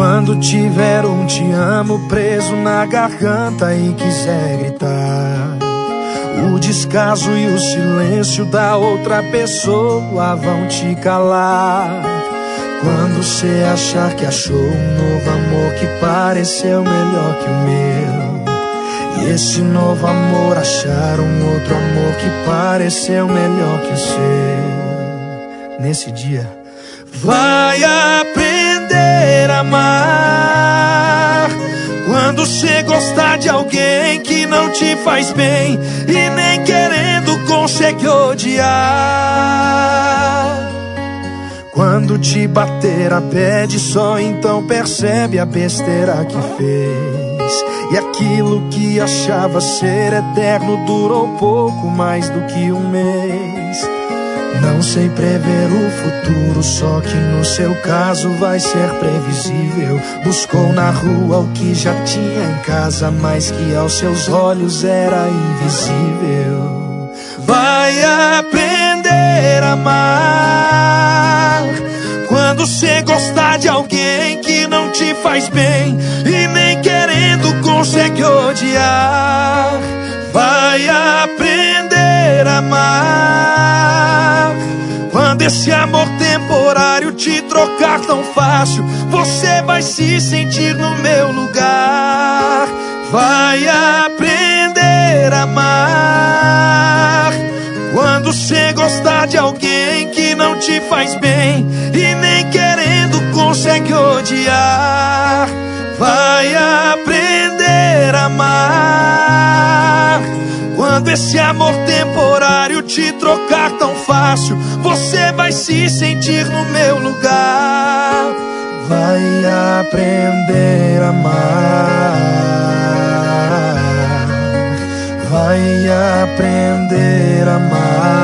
Quando tiver um te amo preso na garganta e quiser gritar, o descaso e o silêncio da outra pessoa vão te calar. Quando cê achar que achou um novo amor que pareceu melhor que o meu, e esse novo amor achar um outro amor que pareceu melhor que o seu, nesse dia vai aprender a amar. Quando cê gostar de alguém que não te faz bem e nem querendo consegue odiar. Quando te bater a pede, só então percebe a besteira que fez. E aquilo que achava ser eterno durou pouco mais do que um mês. Não sei prever o futuro, só que no seu caso vai ser previsível. Buscou na rua o que já tinha em casa, mas que aos seus olhos era invisível. Vai aprender a amar. Quando cê gostar de alguém que não te faz bem e nem querendo consegue odiar, vai aprender a amar. Quando esse amor temporário te trocar tão fácil, você vai se sentir no meu lugar. Vai aprender a amar. Quando cê gostar de alguém que não te faz bem e nem querendo consegue odiar, vai aprender a amar. Quando esse amor temporário te trocar tão fácil, você vai se sentir no meu lugar. Vai aprender a amar. Vai aprender a amar.